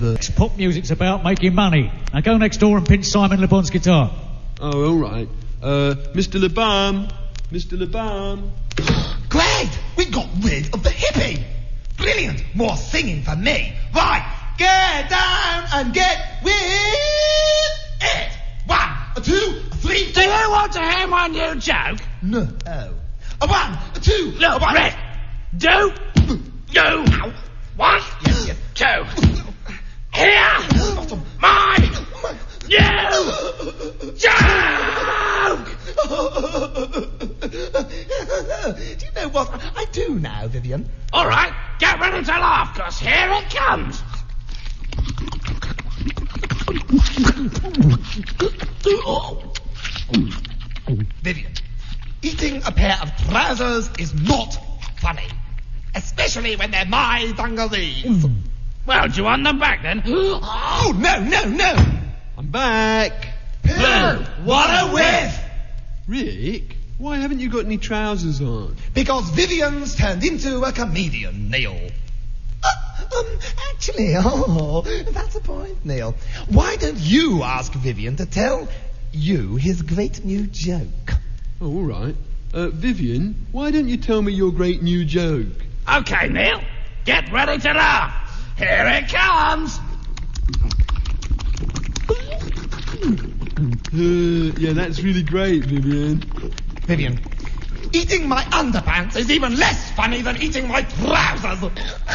over. Pop music's about making money. Now go next door and pinch Simon Le Bon's guitar. Oh, all right. Mr. Le Bon. Mr. Le Bon. Great! We got rid of the hippie! Brilliant! More singing for me. Right, get down and get with it! 1, 2, 3... Do you want to hear my new joke? No. 1, 2... Look, Rick! Do... One, Yes. 2. Here! My new joke! Do you know what I do now, Vivian? All right, get ready to laugh, 'cause here it comes. Vivian, eating a pair of trousers is not funny. Especially when they're my dungarees. Well, do you want them back, then? Oh, no. I'm back. What a whiff! Rick, why haven't you got any trousers on? Because Vivian's turned into a comedian, Neil. Actually, that's a point, Neil. Why don't you ask Vivian to tell you his great new joke? Oh, all right. Vivian, why don't you tell me your great new joke? Okay, Neil, get ready to laugh. Here it comes. Yeah, that's really great, Vivian. Vivian, eating my underpants is even less funny than eating my trousers.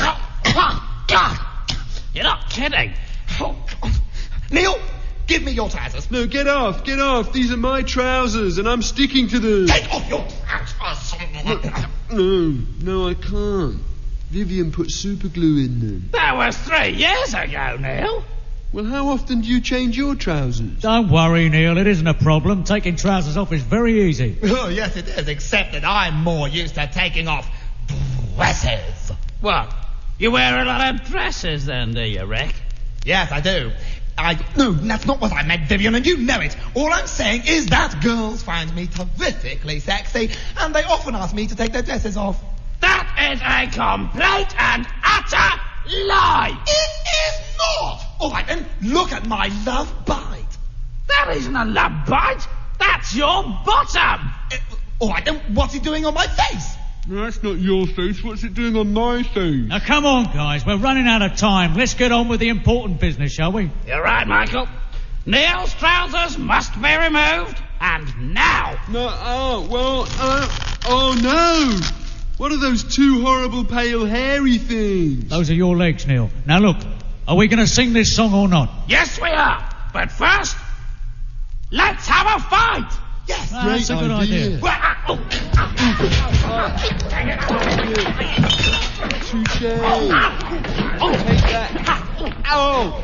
You're not kidding. Neil, give me your trousers. No, get off. These are my trousers, and I'm sticking to them. Take off your trousers. No, I can't. Vivian put super glue in them. That was 3 years ago, Neil. Well, how often do you change your trousers? Don't worry, Neil, it isn't a problem. Taking trousers off is very easy. Oh, yes, it is, except that I'm more used to taking off dresses. What? You wear a lot of dresses, then, do you, Rick? Yes, I do. No, that's not what I meant, Vivian, and you know it. All I'm saying is that girls find me terrifically sexy, and they often ask me to take their dresses off. That is a complete and utter lie. It is not! All right, then, look at my love bite. That isn't a love bite. That's your bottom. All right, then, what's it doing on my face? No, that's not your face. What's it doing on my face? Now come on, guys, we're running out of time. Let's get on with the important business, shall we? You're right, Michael. Neil's trousers must be removed, and now. No, oh no! What are those 2 horrible, pale, hairy things? Those are your legs, Neil. Now look, are we going to sing this song or not? Yes, we are. But first, let's have a fight. Yes. That's a good idea. Touche. Take that. Ow!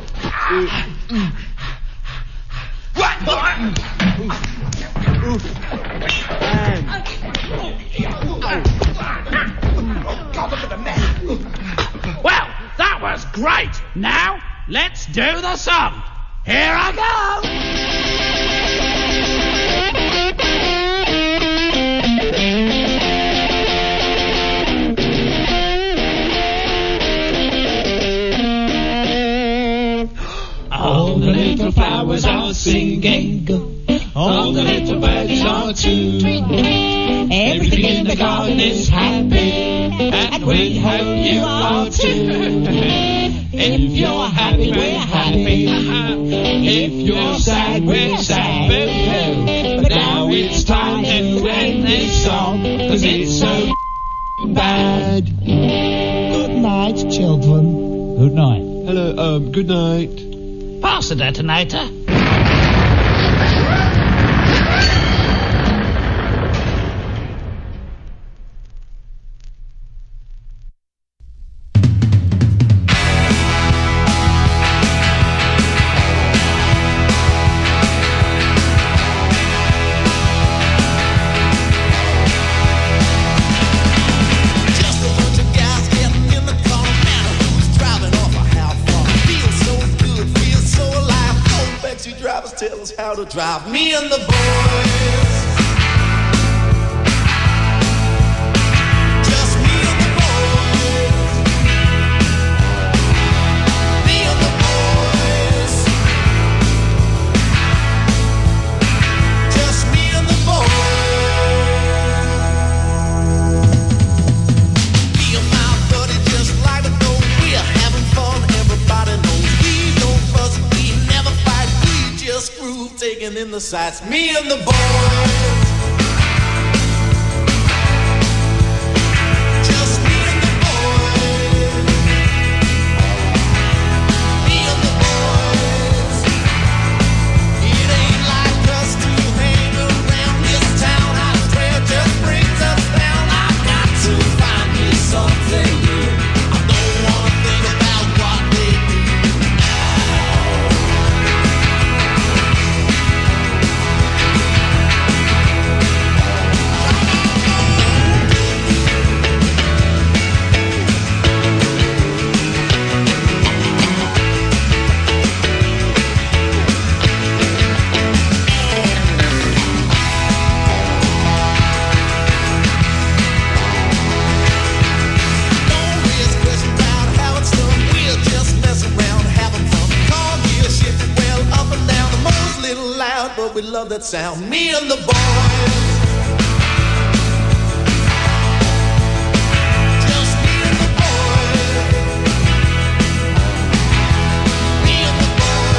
God, look at the mess. Well, that was great. Now, let's do the song. Here I go. All the little flowers are singing, all the little birds are too. Everything in the garden is happy, and we hope you are too. If you're happy, we're happy. If you're sad, we're sad. Boo-hoo. But now it's time to end this song, 'cause it's so bad. Good night, children. Good night. Hello, good night. Pass the detonator. Tell us how to drive me and the boys. Just me and the boys. Me and the boys. taking in the sights. Me and the boys. Just me and the boys. Me and the boys. It ain't like us to hang around this townhouse where it just brings us down. I've got to find me something new. I don't want to think about what they do. But we love that sound. Me and the boys. Just me and the boys. Me and the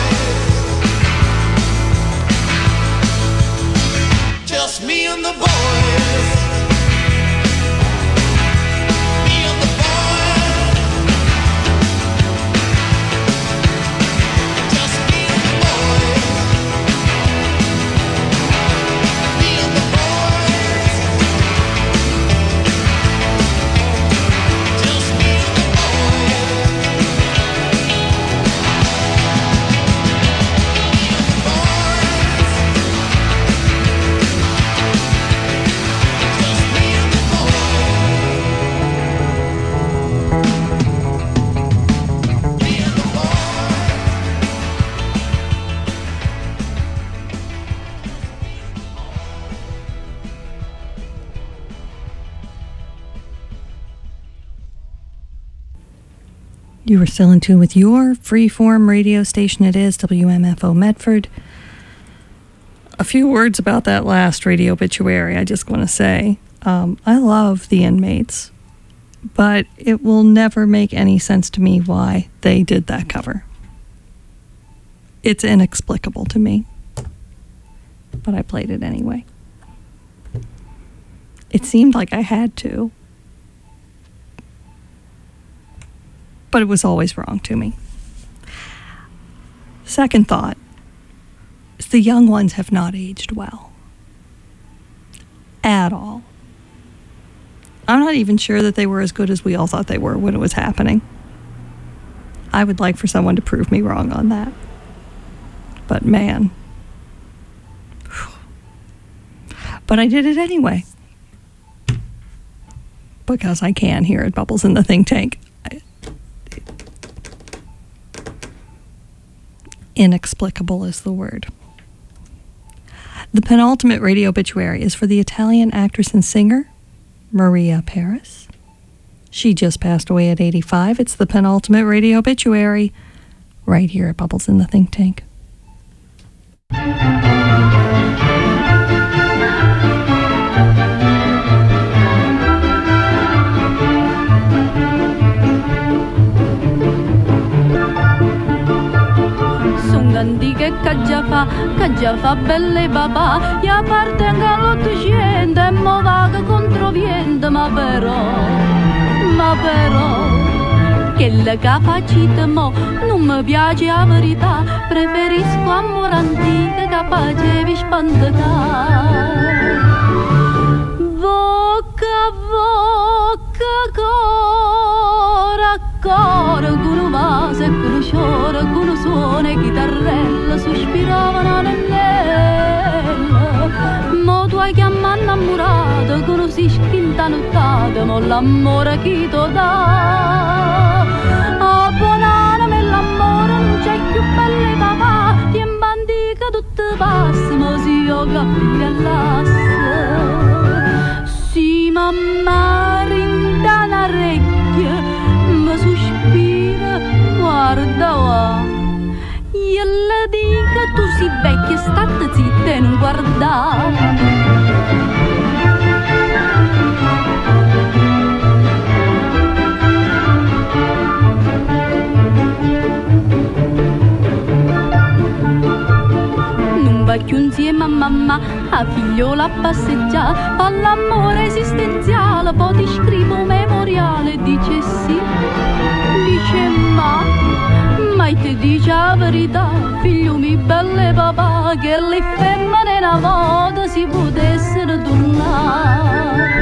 boys. Just me and the boys. Me and the boys. Just me and the boys. You are still in tune with your freeform radio station. It is WMFO Medford. A few words about that last radio obituary. I just want to say, I love the Inmates, but it will never make any sense to me why they did that cover. It's inexplicable to me, but I played it anyway. It seemed like I had to, but it was always wrong to me. Second thought is the young ones have not aged well. At all. I'm not even sure that they were as good as we all thought they were when it was happening. I would like for someone to prove me wrong on that. But man. But I did it anyway. Because I can here at Bubbles in the Think Tank. Inexplicable is the word. The penultimate radio obituary is for the Italian actress and singer, Maria Paris. She just passed away at 85. It's the penultimate radio obituary right here at Bubbles in the Think Tank. Che caggia fa belle papà, e appartenga all'800 e mo vaga controviente, ma però, che la che facite mo, non mi piace la verità, preferisco amore antico capace vi spantare. Vocca, cora, con un vaso e con un sciore, con un suono e chitarrella, sospiravano nell'ella. Mo tu hai chiamato innamorato, con un si schinta nottata, mo l'amore chi ti dà. Abbonanami l'amore, non c'è più belle papà, ti imbandica tutte passe, mo si io cappi all'assa. Si mamma rinda l'orecchia, mi sospira, guarda va. Io le dico, tu sei vecchia, state zitta e non guardare. Non va più un mamma, a figliola passeggia, all'amore esistenziale, poi ti scrivo un memoriale, dice sì, dice ma ti dice la verità, figlio mi belle papà, che le femmine una volta si potessero tornare.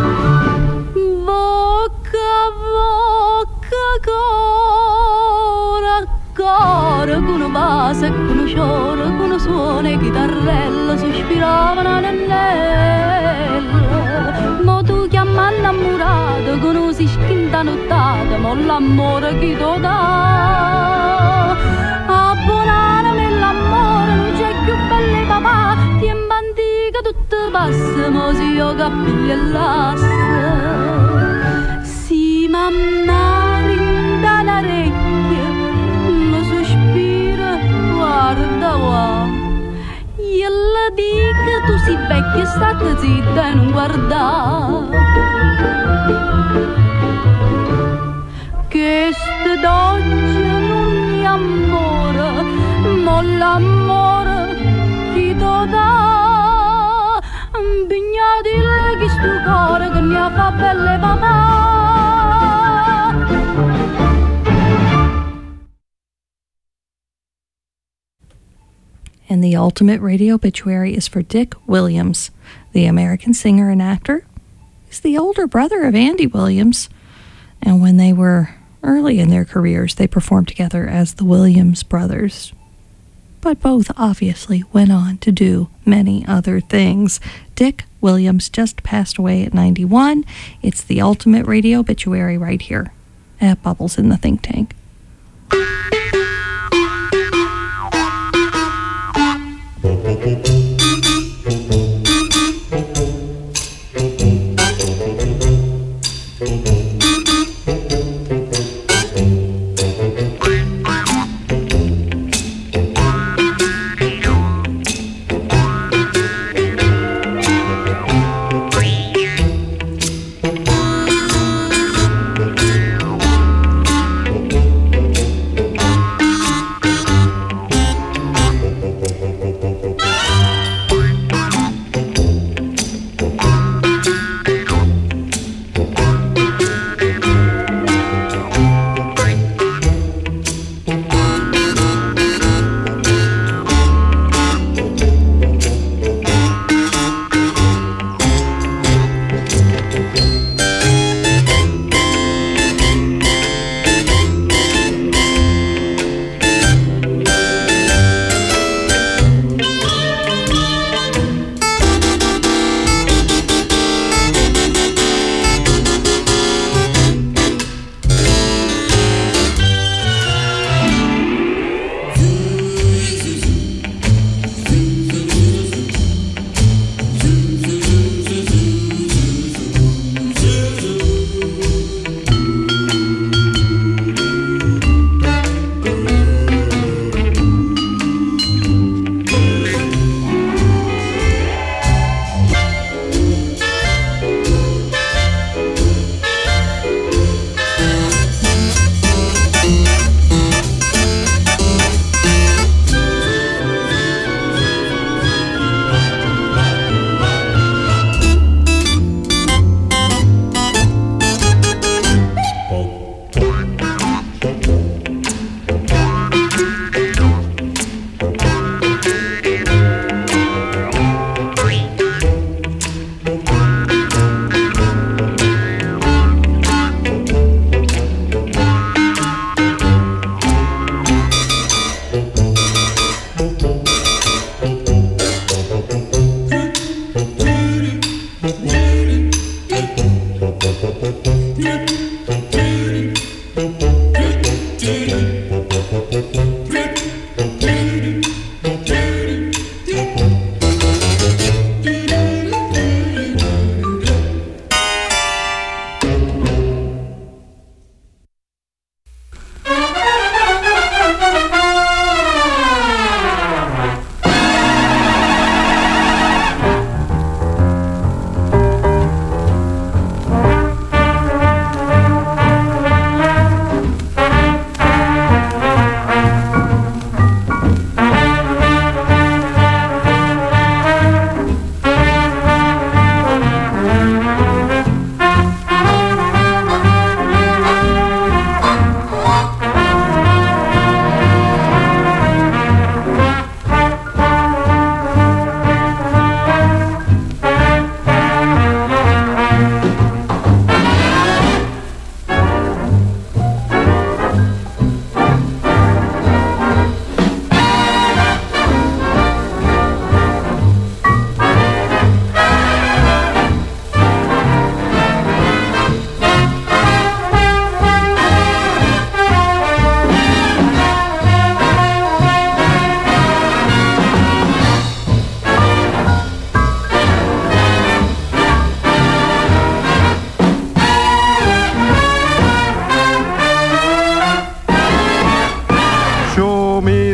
Cora, con un vaso e con un cioro, con un suono e chitarrello, sospiravano nell'anello. Ma tu chiama innamorato, con un si schinta nottata, ma l'amore chi ti dà? Abbonarmi l'amore, non c'è più belle papà, ti imbandica tutto passa, ma si io capiglio e l'assa. Si mamma rinda l'orecchia, lo sospira, guarda qua. Io le dico, tu si vecchia, state zitta e non guarda. Che ste docce non mi amore, ma l'amore chi ti dà? Bignatile chi sto cuore che mi fa belle papà. And the ultimate radio obituary is for Dick Williams, the American singer and actor. He's the older brother of Andy Williams, and when they were early in their careers, they performed together as the Williams Brothers. But both obviously went on to do many other things. Dick Williams just passed away at 91. It's the ultimate radio obituary right here at Bubbles in the Think Tank.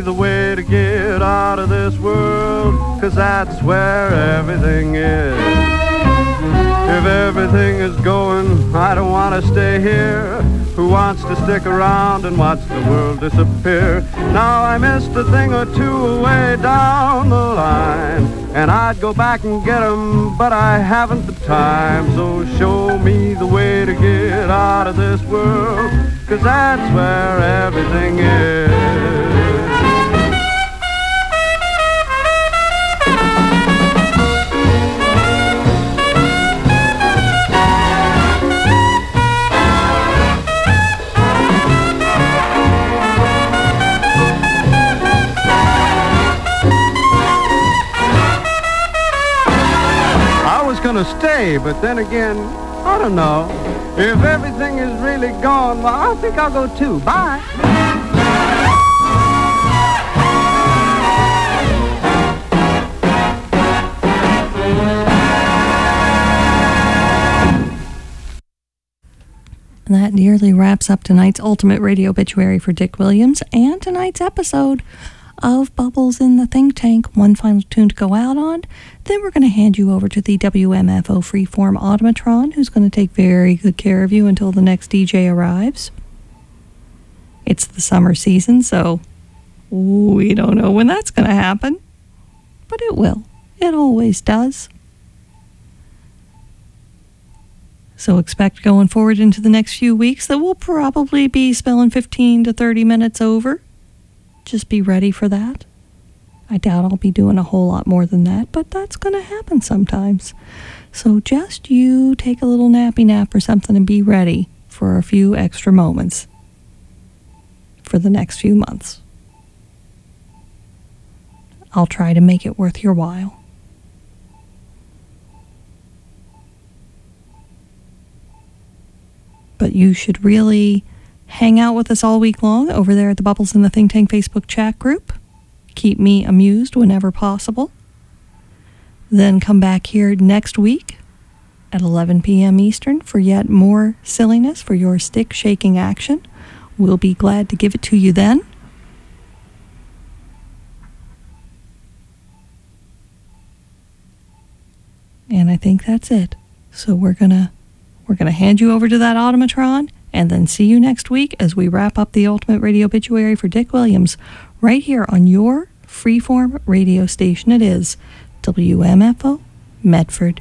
the way to get out of this world, 'cause that's where everything is. If everything is going, I don't want to stay here. Who wants to stick around and watch the world disappear? Now I missed a thing or two way down the line, and I'd go back and get 'em, but I haven't the time. So show me the way to get out of this world, 'cause that's where everything is. Gonna stay, but then again, I don't know. If everything is really gone, well, I think I'll go too. Bye. And that nearly wraps up tonight's Ultimate Radio Obituary for Dick Williams and tonight's episode of Bubbles in the Think Tank. One final tune to go out on. Then we're going to hand you over to the WMFO Freeform Automatron, who's going to take very good care of you until the next DJ arrives. It's the summer season, so we don't know when that's going to happen. But it will. It always does. So expect going forward into the next few weeks that we'll probably be spelling 15 to 30 minutes over. Just be ready for that. I doubt I'll be doing a whole lot more than that, but that's going to happen sometimes. So just you take a little nappy nap or something and be ready for a few extra moments for the next few months. I'll try to make it worth your while. But you should really hang out with us all week long over there at the Bubbles in the Think Tank Facebook chat group. Keep me amused whenever possible. Then come back here next week at 11 p.m. Eastern for yet more silliness for your stick-shaking action. We'll be glad to give it to you then. And I think that's it. So we're gonna hand you over to that Automatron, and then see you next week as we wrap up the Ultimate Radio Obituary for Dick Williams right here on your freeform radio station. It is WMFO Medford.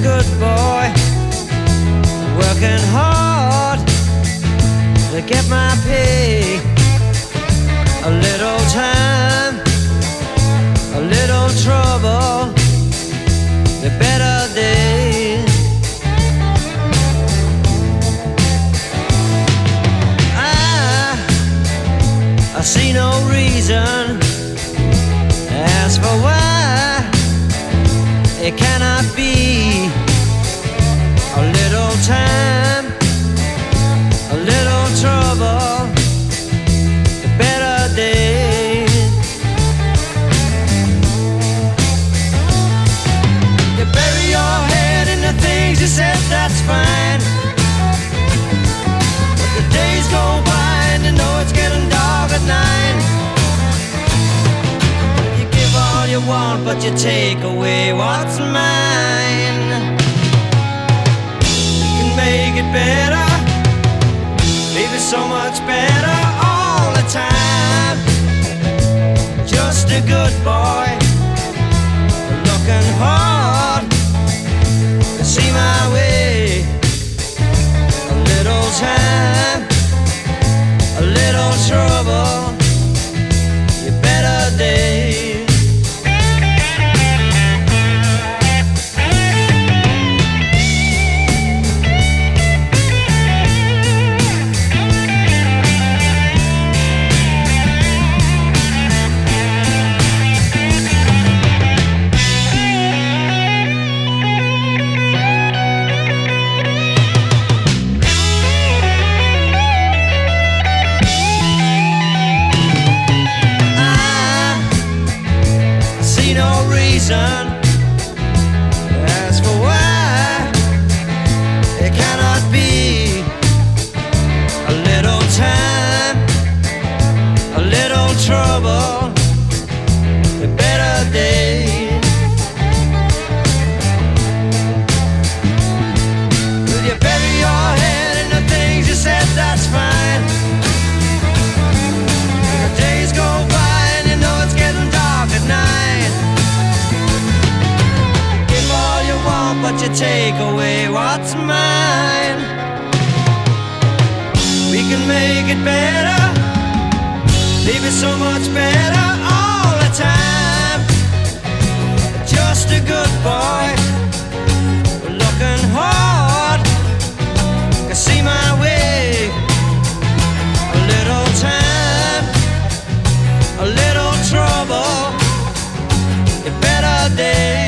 good boy, working hard to get my pay. A little time, a little trouble, the better days. I see no reason as for why it cannot be. A little time, a little trouble, the better days. You bury your head in the things you said, that's fine. But the days go by and you know it's getting dark at night. You give all you want, but you take away what's mine. You can make it better, maybe so much better all the time. Just a good boy, looking hard to see my way. A little time, a little trouble, you better days. As for why it cannot be. A little time, a little trouble, the better days. Will you bury your head in the things you said, that's fine. The days go by and you know it's getting dark at night. But you take away what's mine. We can make it better, maybe so much better all the time. Just a good boy, looking hard to see my way. A little time, a little trouble, the better days.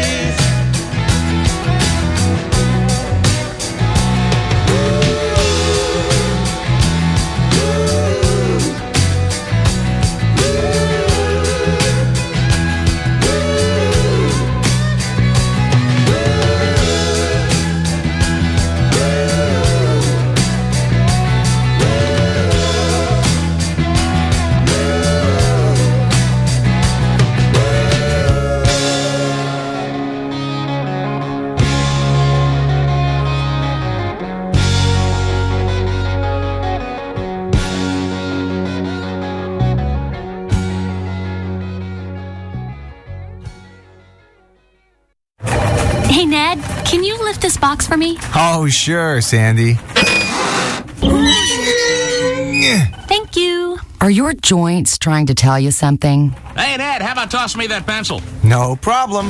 Hey, Ned, can you lift this box for me? Oh, sure, Sandy. Thank you. Are your joints trying to tell you something? Hey, Ned, how about tossing me that pencil? No problem.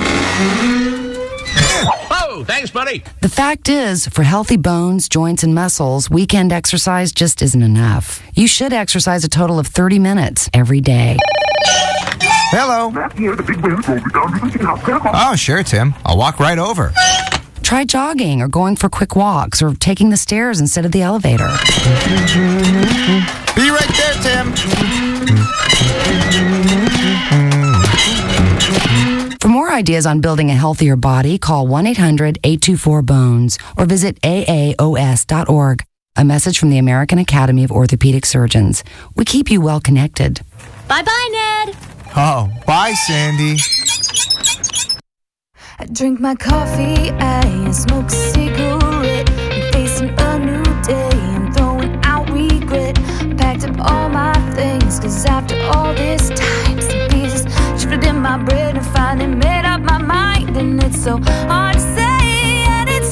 Oh, thanks, buddy. The fact is, for healthy bones, joints, and muscles, weekend exercise just isn't enough. You should exercise a total of 30 minutes every day. Hello. Oh, sure, Tim. I'll walk right over. Try jogging or going for quick walks or taking the stairs instead of the elevator. Be right there, Tim. For more ideas on building a healthier body, call 1-800-824-BONES or visit aaos.org. A message from the American Academy of Orthopedic Surgeons. We keep you well connected. Bye-bye, Ned. Oh, bye, Sandy. I drink my coffee, I smoke a cigarette. I'm facing a new day, I'm throwing out regret. Packed up all my things, cause after all this time, some pieces shifted in my brain and finally made up my mind. And it's so hard to say, and it's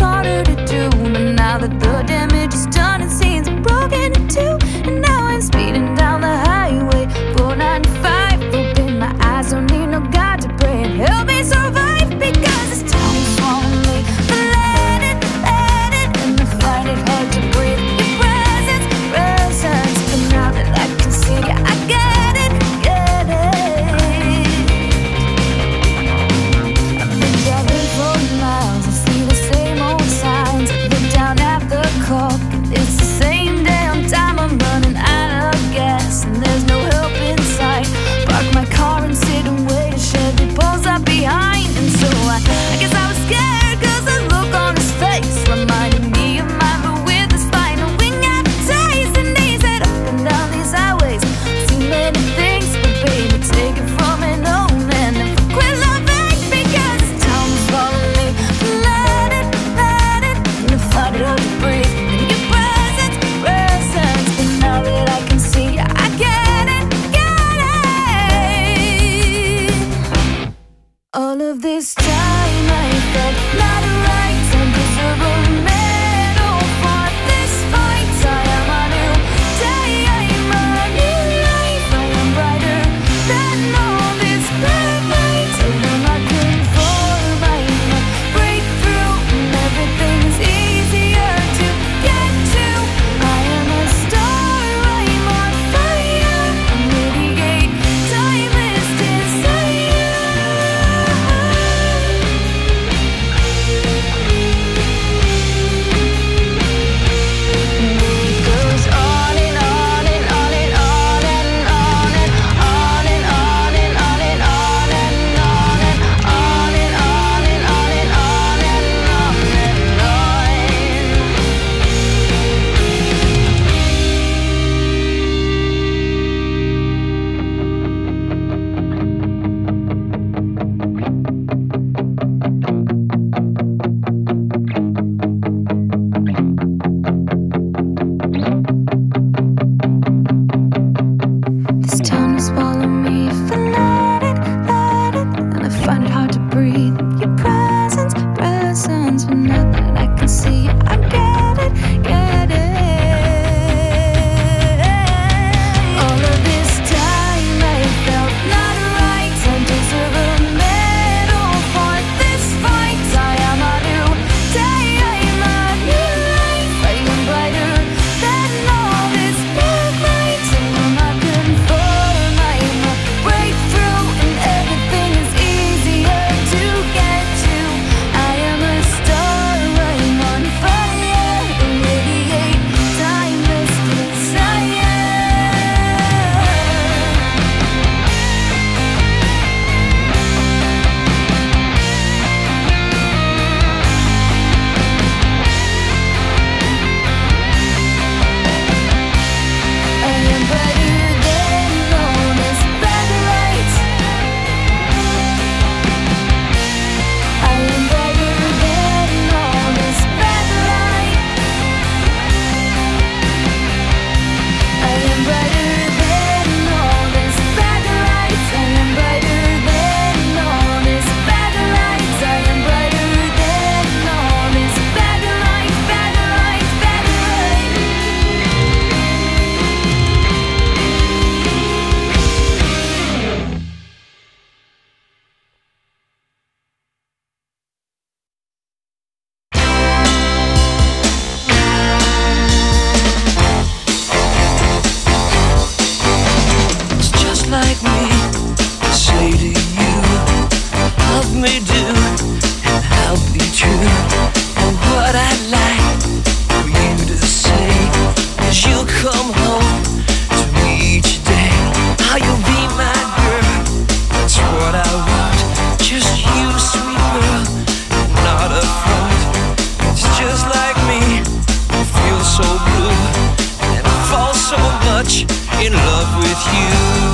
in love with you.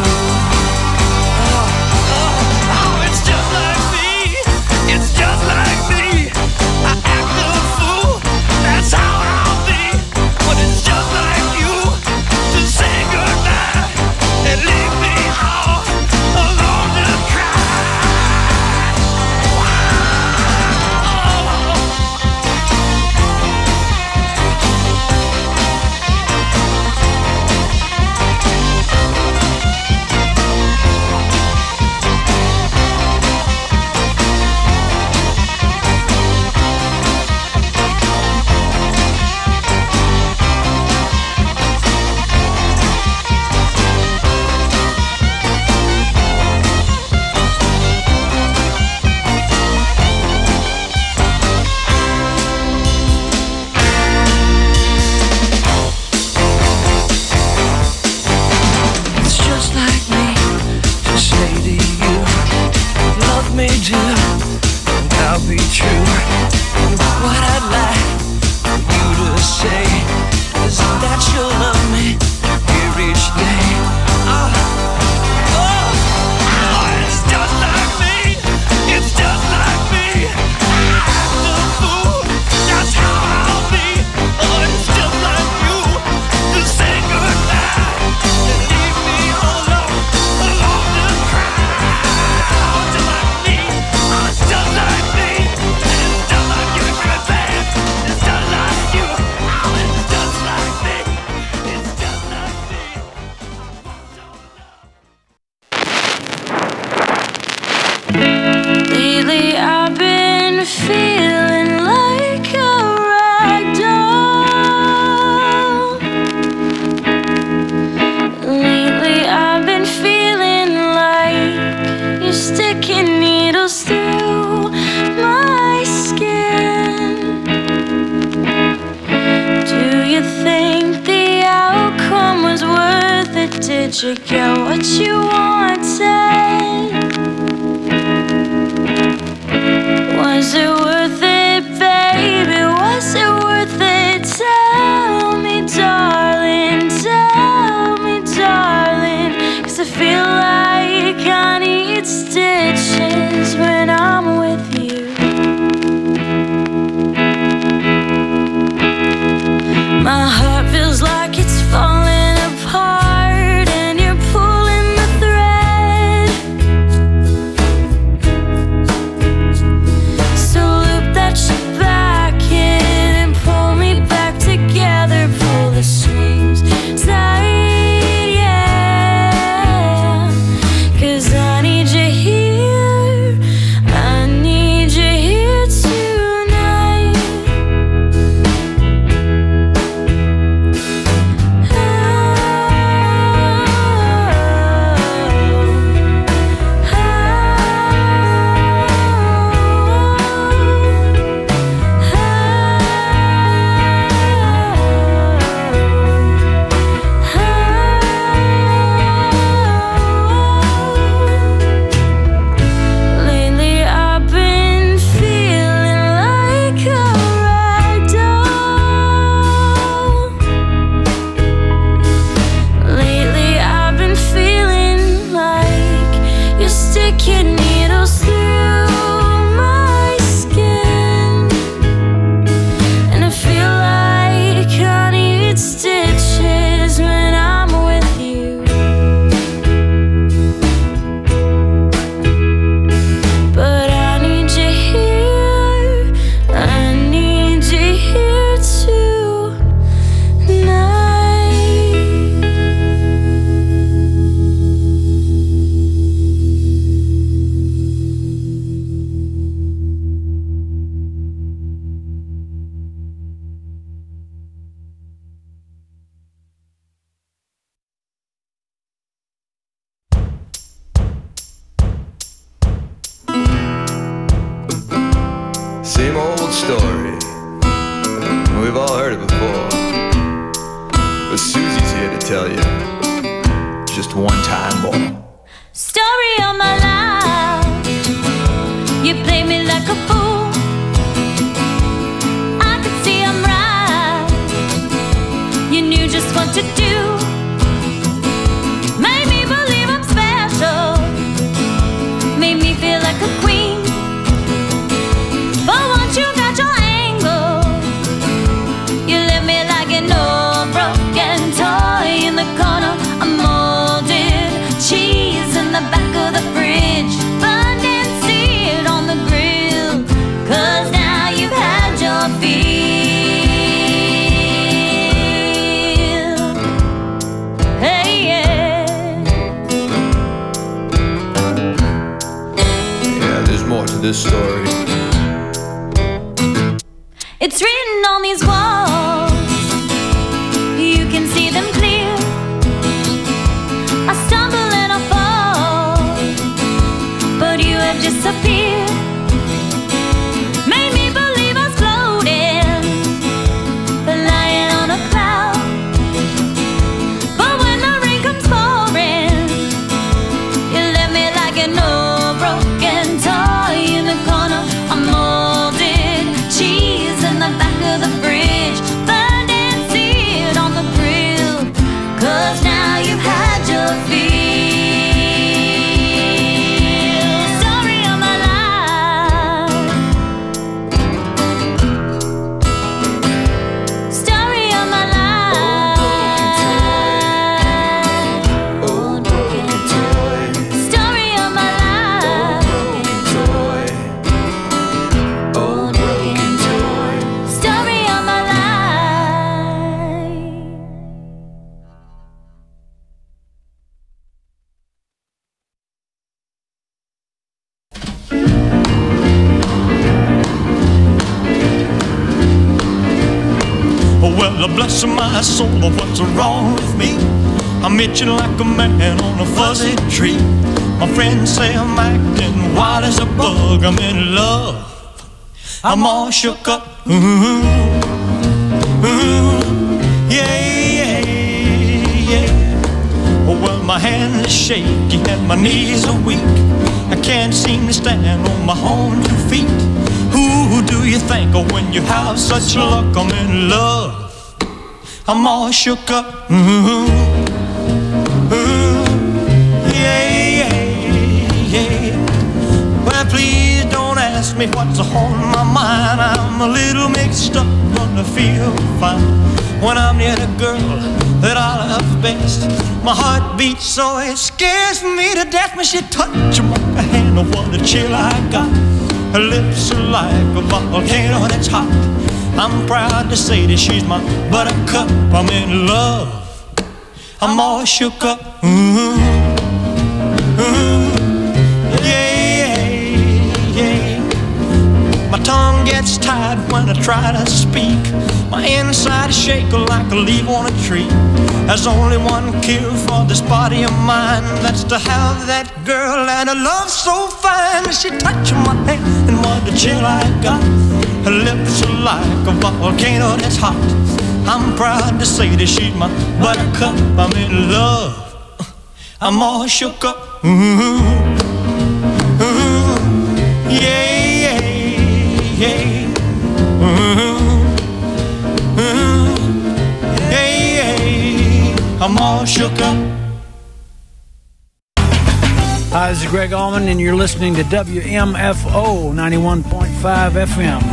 Oh, it's just like me. It's just like me. I act a fool. That's how I'll be. But it's just like you to say goodbye and leave me all alone to cry. It's just like me to say to you, love me dear, and I'll be true. And what I'd like for you to say is that you'll love me here each day. Oh, it's just like me. It's just like me. I'm the fool. That's how I'll be. Oh, it's just like you to say goodbye and leave me alone to cry. Oh, it's just like me. Oh, it's just like me. It's just like you, baby. It's just like you. Oh, it's just like me. It's just like me. Lately I've been feeling like a rag doll. Lately I've been feeling like you're sticking needles through my skin. Do you think the outcome was worth it? Did you get what you wanted? Was it worth it, baby? Was it worth it? Tell me, darling, tell me, darling. 'Cause I feel like I need stitches when I'm with you. My heart feels like it's falling apart, and you're pulling the thread. So loop that shit back in and pull me back together. Pull the strings tight, yeah. 'Cause I need you here. I need you here tonight. Lately I've been feeling like a rag doll. Lately I've been feeling like you're sticking needles through my skin. And I feel like I need stitches when I'm with you. But I need you here. I need you here tonight. Same old story. We've all heard it before. But Susie's here to tell you just one time more. Story of my life. You play me like a fool. I could see I'm right. You knew just what to do. this story. It's written on these walls, you can see them clear. I stumble and I fall, but you have disappeared. Made me believe I was floating, lying on a cloud. But when the rain comes pouring, you left me like an old broken toy in the corner. I'm molded cheese in the back of the fridge, burned and seared on the grill. 'Cause now you've had your fill. Story of my life. Story of my life. Old broken toy. Story of my life. Old broken toy. Story of my life. Well, bless my soul, what's wrong with me? I'm itching like a man on a fuzzy tree. My friends say I'm acting wild as a bug. I'm in love, I'm all shook up. Yeah, yeah, yeah. Well, my hands are shaky and my knees are weak. I can't seem to stand on my own 2 feet. Who do you think of when you have such luck? I'm in love, I'm all shook up. Yeah, yeah, yeah. Well, please don't ask me what's on my mind. I'm a little mixed up, gonna feel fine when I'm near the girl that I love best. My heart beats so it scares me to death when she touches my hand. Oh, what a chill I got. Her lips are like a volcano that's hot. I'm proud to say that she's my buttercup. I'm in love, I'm all shook up. Yeah, yeah, yeah. My tongue gets tied when I try to speak. My inside is shaking like a leaf on a tree. There's only one cure for this body of mine, that's to have that girl and a love so fine. She touched my hand and what a chill I got. Her lips are like a volcano that's hot. I'm proud to say that she's my buttercup. I'm in love, I'm all shook up. Yeah, yeah, yeah. Yeah, yeah. I'm all shook up. Hi, this is Greg Allman, and you're listening to WMFO 91.5 FM.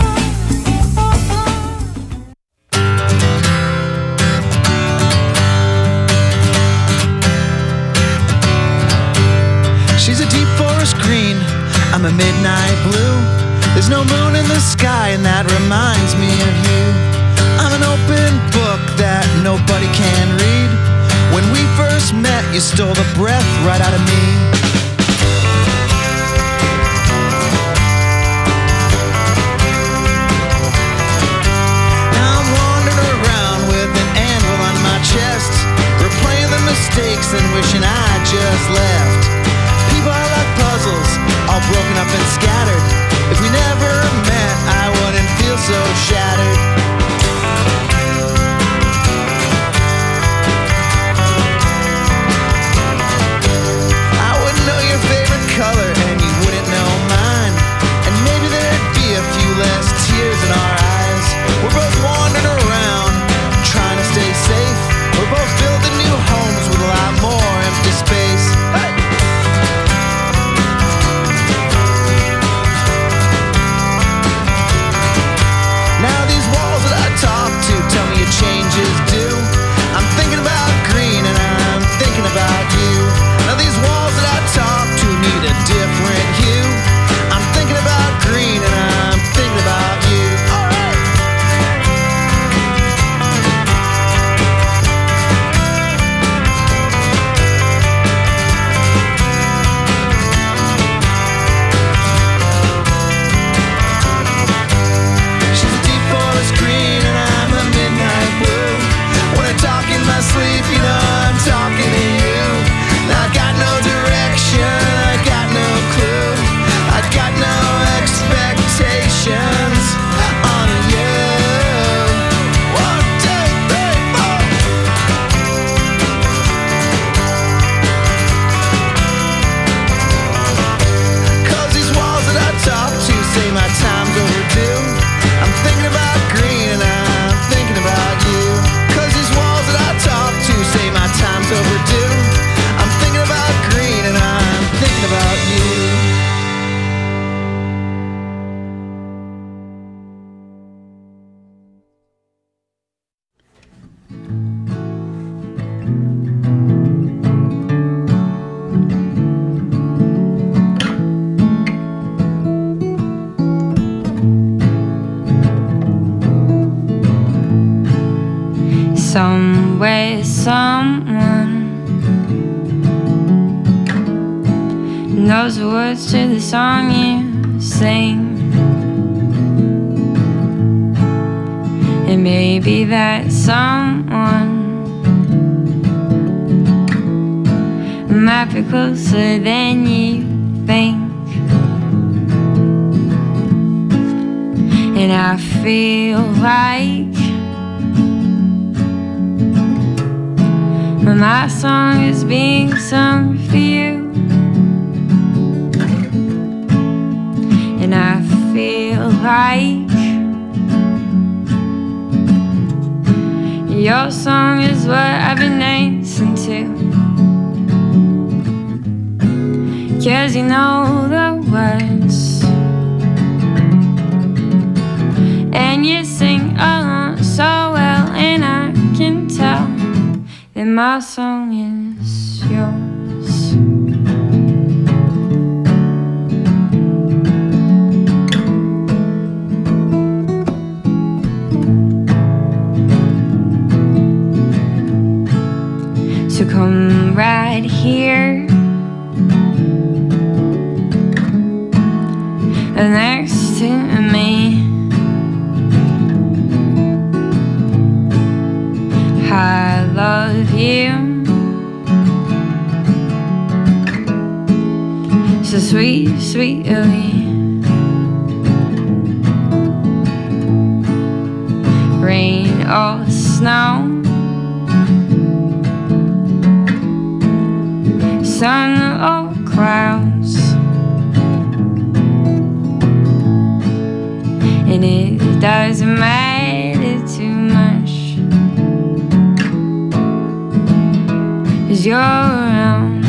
She's a deep forest green, I'm a midnight blue. There's no moon in the sky, and that reminds me of you. I'm an open book that nobody can read. When we first met, you stole the breath right out of me. Now I'm wandering around with an anvil on my chest, replaying the mistakes and wishing I just left. People are like puzzles, all broken up and scattered. If we never met, I wouldn't feel so shattered. I wouldn't Somewhere, someone knows the words to the song you sing. And maybe that someone might be closer than you think. And I feel like my song is being sung for you. And I feel like your song is what I've been dancing to. 'Cause you know the words and you sing along so well, and I can tell that my song is yours. So come right here next to me. I love you so sweet, sweetly. Rain or snow, sun or clouds, and it doesn't matter too much, 'cause you're around.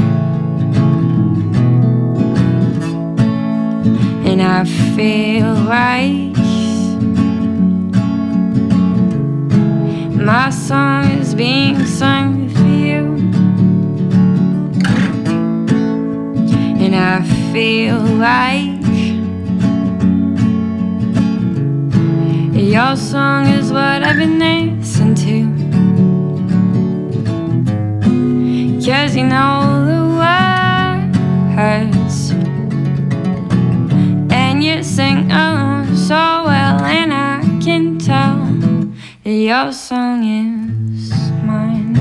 And I feel like my song is being sung for you. And I feel like your song is what I've been dancing to. 'Cause you know the words and you sing along so well, and I can tell that your song is mine.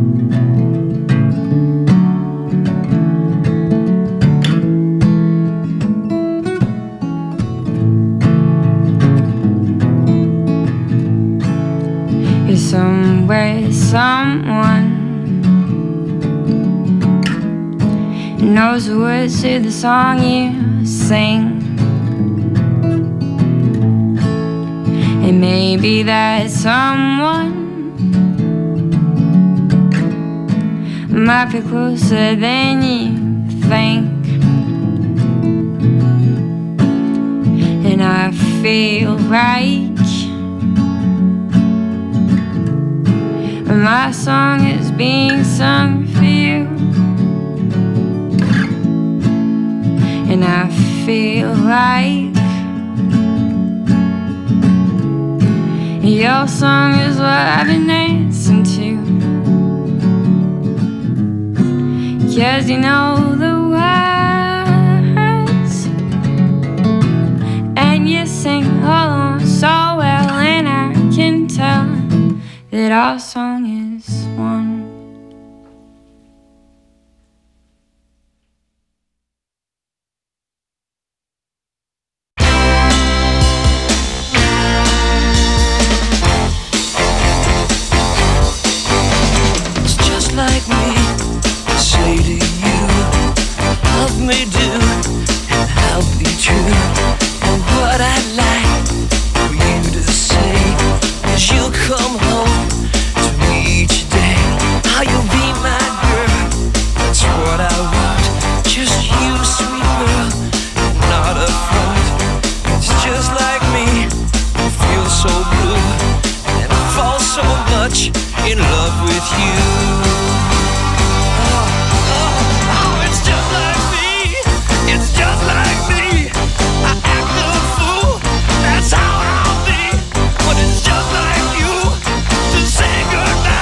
Is somewhere, someone knows the words to the song you sing. And maybe that someone might be closer than you think. And I feel like my song is being sung for you. And I feel like your song is what I've been dancing to. 'Cause you know the words and you sing along so well, and I can tell that our song is one. It's just like me to say to you, love me do, and I'll be true. And what I'd like for you to say is you'll come home to me each day. How you'll be my girl, that's what I want. Just you, sweet girl, not a front. It's just like me, I feel so blue, and I fall so much in love with you. Oh, it's just like me, it's just like me. I act a fool, that's how I'll be. But it's just like you to say goodnight.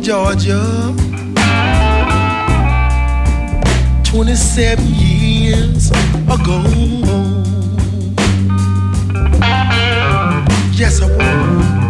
Georgia 27 years ago. Yes, I was.